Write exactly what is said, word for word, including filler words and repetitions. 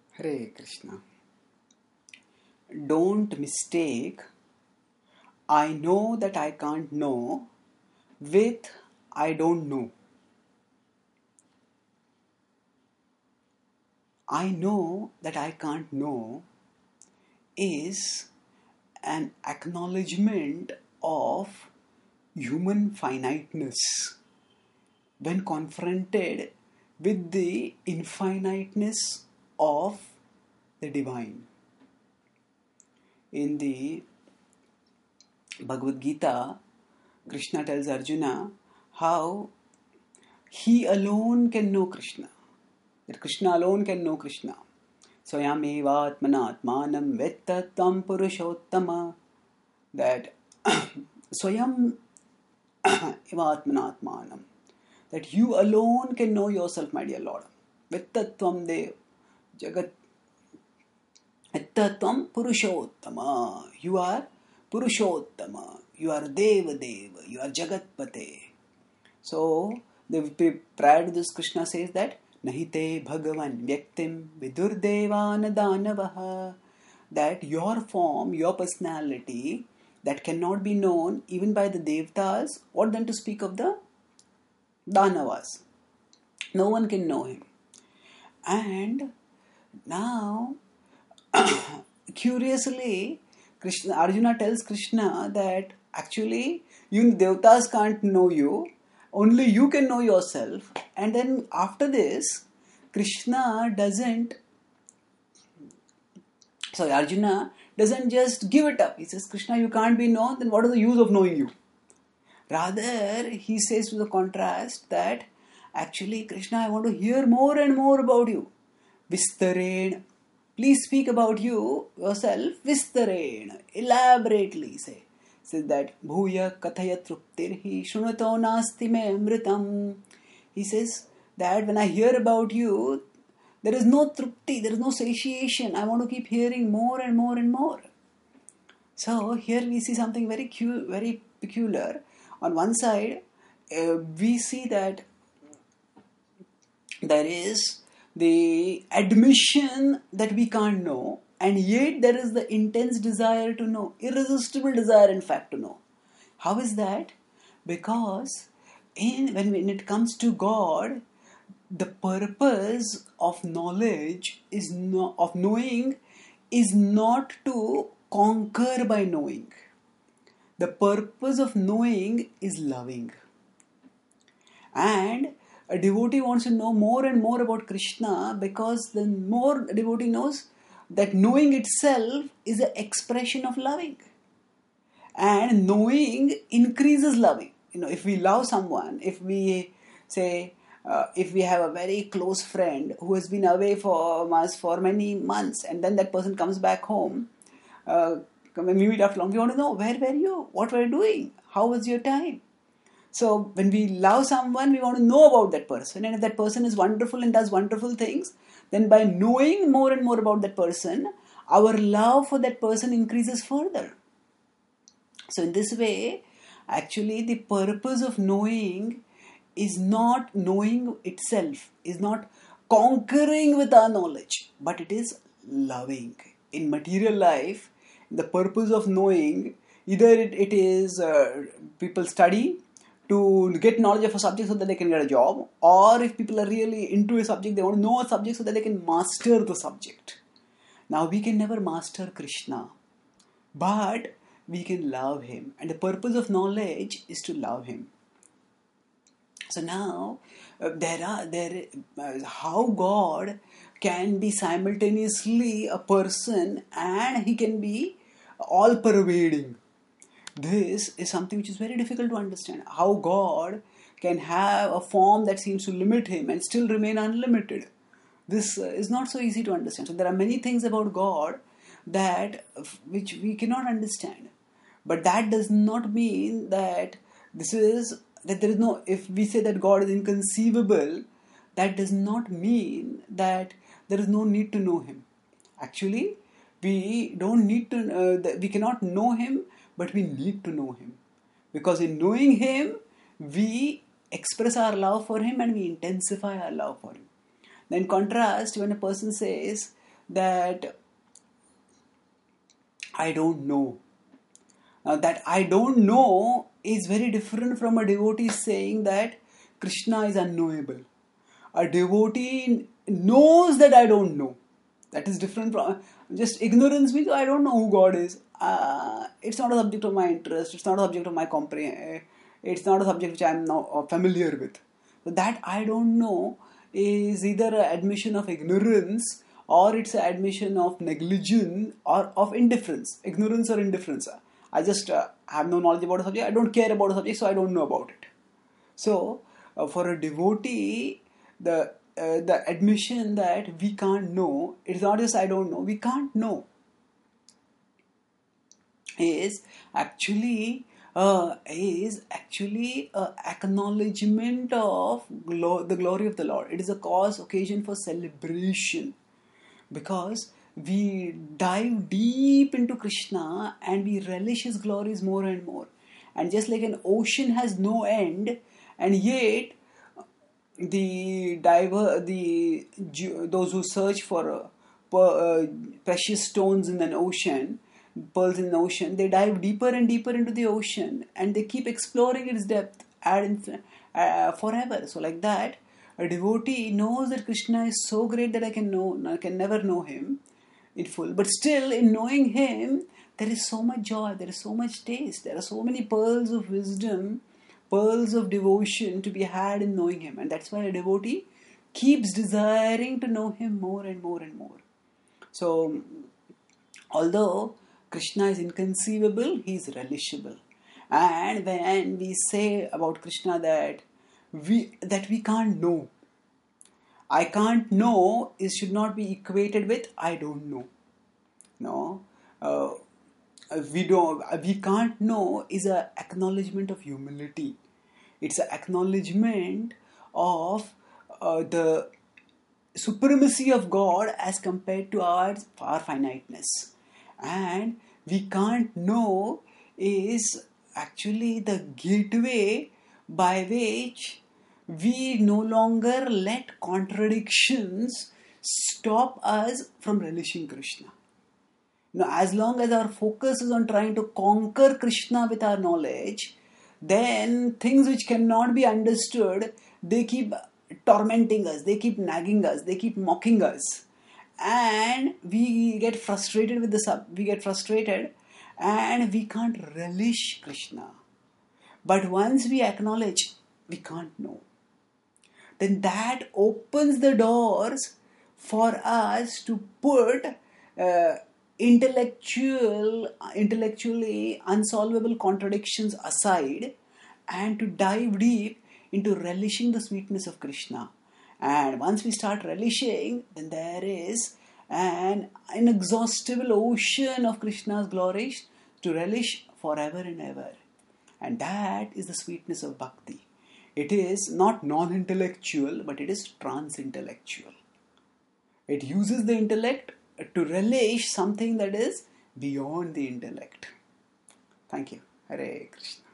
Hare Krishna. Don't mistake I know that I can't know with I don't know. I know that I can't know is an acknowledgement of human finiteness when confronted with the infiniteness of the divine. In the Bhagavad Gita, Krishna tells Arjuna how he alone can know Krishna. That Krishna alone can know Krishna. Swayam eva atmana atmanam vetta tam purushottama. That Swayam eva atmana atmanam. That you alone can know yourself, my dear Lord. Vetta tvam dev jagat. Vetta tvam purushottama. You are Purushottama. You are Deva Deva. You are Jagatpate. So, the, prior to this, Krishna says that Nahite Bhagavan Vyaktim Vidurdevan Danavaha. That your form, your personality, that cannot be known even by the Devtas, what then to speak of the Danavas. No one can know him. And now, curiously, Krishna, Arjuna tells Krishna that actually you Devtas can't know you, only you can know yourself. And then after this, Krishna doesn't, sorry, Arjuna doesn't just give it up. He says, Krishna, you can't be known, then what is the use of knowing you? Rather, he says to the contrast that actually, Krishna, I want to hear more and more about you. Vistaren. Please speak about you, yourself, Vistarena, elaborately say. Says that, Bhuya kathaya truptirhi shunato nasti me amritam. He says that when I hear about you, there is no trupti, there is no satiation. I want to keep hearing more and more and more. So here we see something very cu- very peculiar. On one side, uh, we see that there is the admission that we can't know, and yet there is the intense desire to know, irresistible desire in fact to know. How is that? Because in when, when it comes to God, the purpose of knowledge is not of knowing is not to conquer by knowing. The purpose of knowing is loving. And a devotee wants to know more and more about Krishna because the more a devotee knows, that knowing itself is an expression of loving. And knowing increases loving. You know, if we love someone, if we say, uh, if we have a very close friend who has been away from us for many months and then that person comes back home, uh, when we meet after long, we want to know, where were you? What were you doing? How was your time? So when we love someone, we want to know about that person. And if that person is wonderful and does wonderful things, then by knowing more and more about that person, our love for that person increases further. So in this way, actually the purpose of knowing is not knowing itself, is not conquering with our knowledge, but it is loving. In material life, the purpose of knowing, either it, it is uh, people study to get knowledge of a subject so that they can get a job, or if people are really into a subject, they want to know a subject so that they can master the subject. Now we can never master Krishna, but we can love him, and the purpose of knowledge is to love him. So now uh, there are there uh, how God can be simultaneously a person and he can be all pervading. This is something which is very difficult to understand. How God can have a form that seems to limit him and still remain unlimited. This uh, is not so easy to understand. So there are many things about God that which we cannot understand. But that does not mean that this is that there is no. If we say that God is inconceivable, that does not mean that there is no need to know him. Actually, we don't need to. Uh, we cannot know him. But we need to know him. Because in knowing him, we express our love for him and we intensify our love for him. Now in contrast, when a person says that I don't know. Now, that I don't know is very different from a devotee saying that Krishna is unknowable. A devotee knows that I don't know. That is different from just ignorance means I don't know who God is. Uh, it's not a subject of my interest. It's not a subject of my comprehension. It's not a subject which I am now familiar with. So that I don't know is either an admission of ignorance or it's an admission of negligence or of indifference. Ignorance or indifference. I just uh, have no knowledge about a subject. I don't care about a subject, so I don't know about it. So uh, for a devotee, the uh, the admission that we can't know, it's not just I don't know, we can't know, is actually uh, is actually a acknowledgement of glo- the glory of the Lord. It is a cause, occasion for celebration, because we dive deep into Krishna and we relish His glories more and more. And just like an ocean has no end, and yet the diver, the those who search for uh, uh, precious stones in an ocean, pearls in the ocean, they dive deeper and deeper into the ocean, and they keep exploring its depth ad infin- uh, forever. So, like that, a devotee knows that Krishna is so great that I can know, I can never know Him in full. But still, in knowing Him, there is so much joy, there is so much taste, there are so many pearls of wisdom, pearls of devotion to be had in knowing Him. And that's why a devotee keeps desiring to know Him more and more and more. So, although Krishna is inconceivable, He is relishable. And when we say about Krishna that we that we can't know, I can't know is should not be equated with I don't know. No, uh, we don't. We can't know is an acknowledgement of humility. It's an acknowledgement of uh, the supremacy of God as compared to our, our finiteness. And we can't know is actually the gateway by which we no longer let contradictions stop us from relishing Krishna. Now, as long as our focus is on trying to conquer Krishna with our knowledge, then things which cannot be understood, they keep tormenting us, they keep nagging us, they keep mocking us. And we get frustrated with the sub, we get frustrated and we can't relish Krishna. But once we acknowledge we can't know, then that opens the doors for us to put uh, intellectual, intellectually unsolvable contradictions aside and to dive deep into relishing the sweetness of Krishna. And once we start relishing, then there is an inexhaustible ocean of Krishna's glories to relish forever and ever. And that is the sweetness of bhakti. It is not non-intellectual, but it is trans-intellectual. It uses the intellect to relish something that is beyond the intellect. Thank you. Hare Krishna.